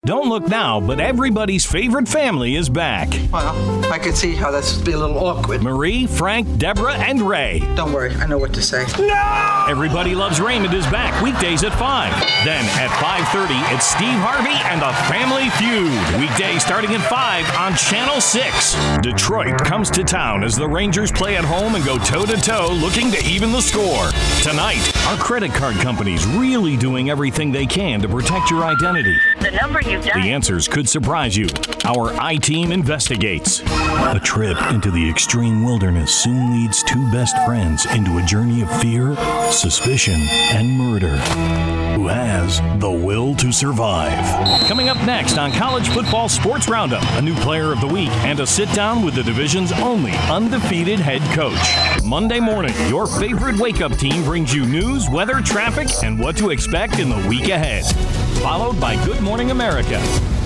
Don't look now, but everybody's favorite family is back. Well, I could see how this would be a little awkward. Marie, Frank, Deborah, and Ray. Don't worry, I know what to say. No! Everybody Loves Raymond is back weekdays at 5. Then at 5:30, it's Steve Harvey and the Family Feud. Weekdays starting at 5 on Channel 6. Detroit comes to town as the Rangers play at home and go toe-to-toe looking to even the score. Tonight, are credit card companies really doing everything they can to protect your identity? The number you've dialed. The answers could surprise you. Our I-Team investigates. A trip into the extreme wilderness soon leads two best friends into a journey of fear, suspicion, and murder. Who has the will to survive? Coming up next on College Football Sports Roundup, a new player of the week and a sit-down with the division's only undefeated head coach. Monday morning, your favorite wake-up team brings you news, weather, traffic, and what to expect in the week ahead. Followed by Good Morning America.